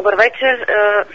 Добър вечер.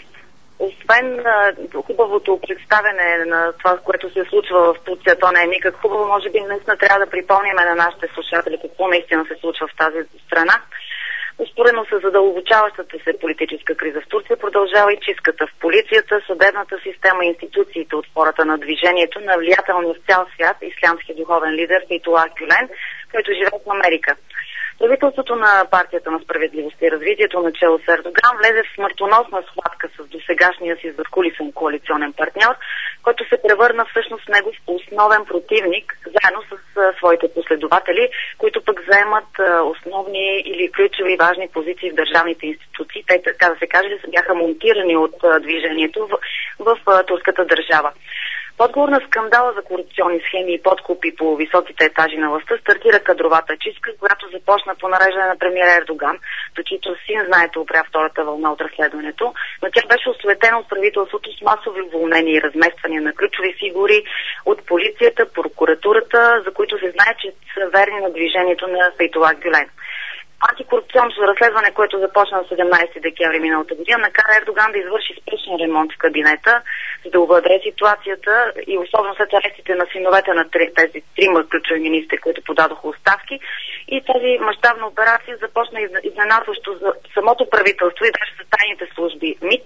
Освен хубавото представяне на това, което се случва в Турция, то не е никак хубаво. Може би наистина трябва да припомним на нашите слушатели какво наистина се случва в тази страна. Успоредно с задълбочаващата се политическа криза в Турция продължава и чистката в полицията, съдебната система и институциите от хората на движението на влиятелния в цял свят ислямски духовен лидер Фейтулах Гюлен, който живее в Америка. Правителството на партията на справедливостта и развитието начело с Ердоган влезе в смъртоносна схватка с досегашния си задкулисен коалиционен партньор, който се превърна всъщност в негов основен противник, заедно с своите последователи, които пък заемат основни или ключови важни позиции в държавните институции. Те, така да се каже, бяха монтирани от движението в турската държава. В отговор на скандала за корупционни схеми и подкупи по високите етажи на властта стартира кадровата чистка, която започна по нареждане на премиера Ердоган, до чийто син, знаете, опря втората вълна от разследването, но тя беше осуетена от правителството с масови уволнения и размествания на ключови фигури от полицията, прокуратурата, за които се знае, че са верни на движението на Фейтулах Гюлен. Антикорупционното разследване, което започна на 17 декември миналата година, накара Ердоган да извърши спешен ремонт в кабинета, за да овладее ситуацията и особено след арестите на синовете на тези трима ключови министри, които подадоха оставки. И тази мащабна операция започна изненадващо за самото правителство и даже за тайните служби МИД,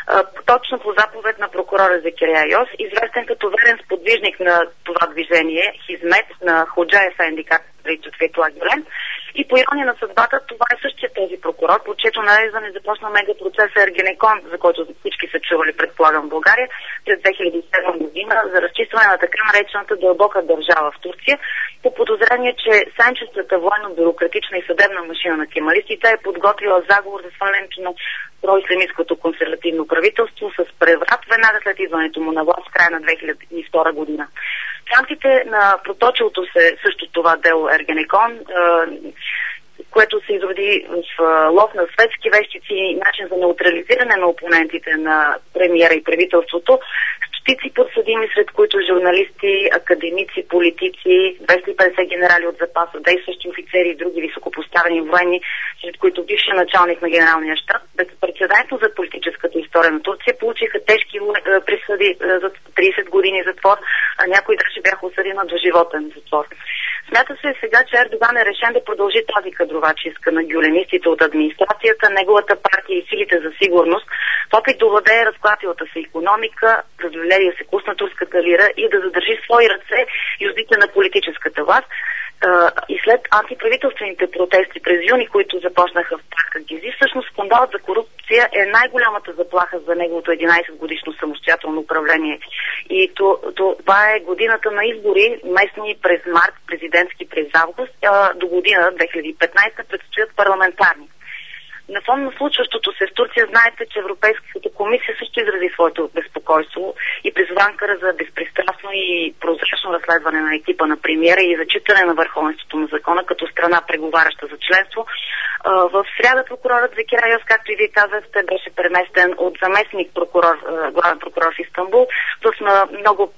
точно по заповед на прокурора Закерия Йос, известен като верен сподвижник на това движение, Хизмет на Ходжа Ефенди, както наричат Фейтулах Гюлен. И по ирония на съдбата, това е същия този прокурор, по чието нареждане започна мегапроцеса Ергенекон, за който всички са чували, предполагам, в България, през 2007 година, за разчистване на така наречената дълбока държава в Турция, по подозрение, че сенчестата военно-бюрократична и съдебна машина на кемалистите е подготвила заговор за свалянето на проислямисткото консервативно правителство с преврат веднага след идването му на власт в края на 2002 година. В рамките на проточилото се също това дело Ергенекон, което се изроди в лов на светски вещици и начин за неутрализиране на опонентите на премиера и правителството, стотици подсъдими, сред които журналисти, академици, политици, 250 генерали от запаса, действащи офицери и други високопоставени военни, сред които бившия началник на генералния щаб, безпрецедентно за политическата история на Турция, получиха тежки присъди за 30 години затвор, а някои даже бяха осъдени на доживотен затвор. Смята се сега, че Ердоган е решен да продължи тази кадрова чистка на гюленистите от администрацията, неговата партия и силите за сигурност, в опит да овладее разклатилата се икономика, разлелея се курс на турската лира и да задържи в свои ръце юздите на политическата власт. И след антиправителствените протести през юни, които започнаха в парка Гези, всъщност скандалът за корупция е най-голямата заплаха за неговото 11-годишно самостоятелно управление. И това е годината на избори, местни през март, президентски през август, до година 2015 предстоят парламентарни. На фон на случващото се в Турция знаете, че Европейската комисия също изрази своето безпокойство и призова Анкара за безпристрастно и прозрачно разследване на екипа на премиера и зачитане на върховенството на закона като страна преговаряща за членство. В сряда прокурорът Закерия Йос, както и вие казахте, беше преместен от заместник главен прокурор в Истанбул в много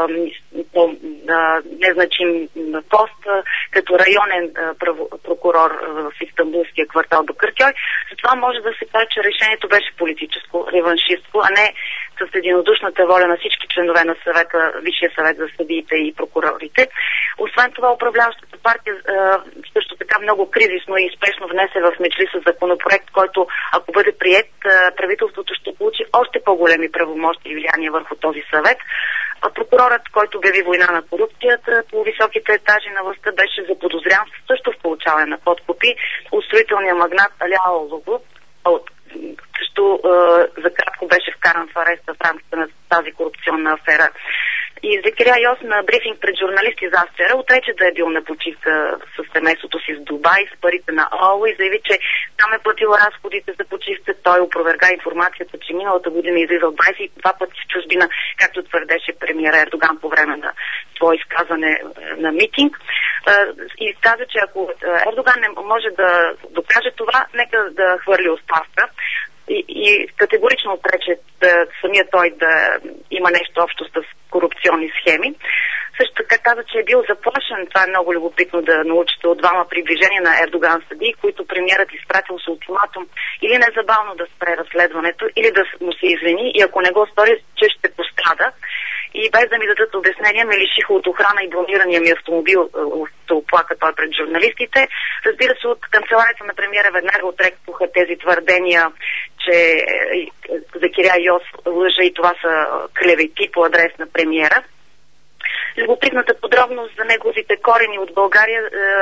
по-незначим пост като районен прокурор в Истанбулския квартал Бакъркьой. Затова може да се каже, че решението беше политическо, реваншистко, а не с единодушната воля на всички членове на съвета, Висшия съвет за съдиите и прокурорите. Освен това, управляващата партия също така много кризисно и спешно внесе в Меджлиса законопроект, който, ако бъде приет, правителството ще получи още по-големи правомощи и влияние върху този съвет. Прокурорът, който обяви война на корупцията по високите етажи на властта, беше заподозрян също в получаване на подкупи от строителния магнат Аляо Ологлу, също за кратко беше вкаран в ареста в рамките на тази корупционна афера. И Закерия Йос на брифинг пред журналисти за вчера отрече да е бил на почивка с семейството си в Дубай с парите на ООО и заяви, че там е платил разходите за почивка. Той опроверга информацията, че миналата година излизал 22 пъти в чужбина, както твърдеше премиера Ердоган по време на свое изказване на митинг. И каза, че ако Ердоган не може да докаже това, нека да хвърли оставка. И категорично отрече самия той да има нещо общо с корупционни схеми. Също така каза, че е бил заплашен. Това е много любопитно да научите от двама приближения на Ердоган съдии, които премиерът изпратил с ултиматум или незабавно да спре разследването, или да му се извини, и ако не го стори, че ще пострада. И без да ми дадат обяснение, ме лишиха от охрана и бронирания ми автомобил, се оплака той пред журналистите. Разбира се, от канцеларията на премиера веднага отрекоха тези твърдения, че Закирия Йос лъжа и това са клевети по адрес на премиера. Любопитната подробност за неговите корени от България,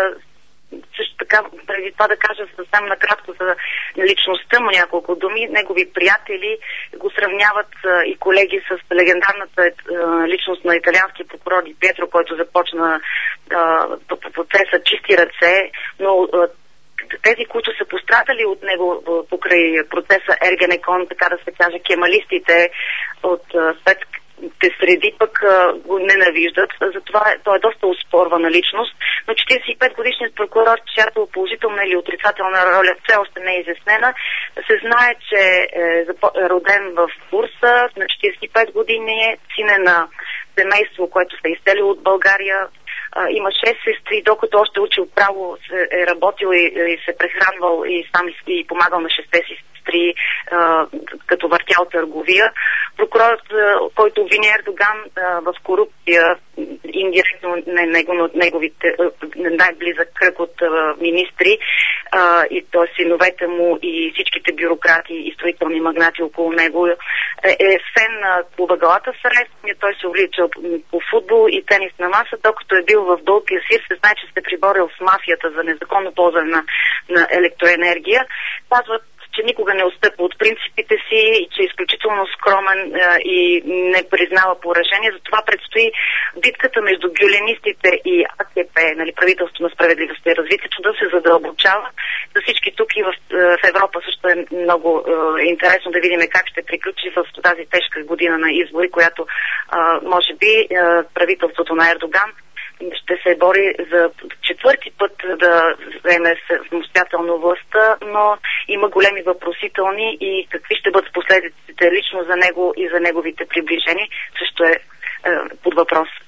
също така, преди това да кажа съвсем накратко за личността му няколко думи. Негови приятели го сравняват и колеги с легендарната личност на италиански прокурор Ди Пьетро, който започна процеса чисти ръце, но тези, които са пострадали от него покрай процеса Ергенекон, така да се каже, кемалистите от светските среди пък го ненавиждат. Затова той е доста оспорвана личност. Но 45-годишният прокурор, чиято положителна или отрицателна роля все още не е изяснена, се знае, че е роден в Бурса, на 45 години, сине на семейство, което се е изселило от България. Има 6 сестри, докато още учил право, е работил и се прехранвал и сам и помагал на 6 си сестри, като въртял търговия. Прокурорът, който обвини Ердоган в корупция, индиректно неговите най-близък кръг от министри, и т.е. синовете му и всичките бюрократи и строителни магнати около него, е фен на клуба Галатасарай. Той се увлича по футбол и тенис на маса, докато е бил в Дългия Сир, се знае, че се е приборил с мафията за незаконно ползване на електроенергия. Казват, че никога не отстъпва от принципите си и че е изключително скромен и не признава поражение. Затова предстои битката между гюленистите и АКП, нали, правителство на справедливостта и развитието, да се задълбочава. За всички тук и в Европа също е много интересно да видим как ще приключи в тази тежка година на избори, която може би правителството на Ердоган ще се бори за четвърти път да вземе самостоятелно властта, но има големи въпросителни и какви ще бъдат последиците лично за него и за неговите приближени, също е под въпрос.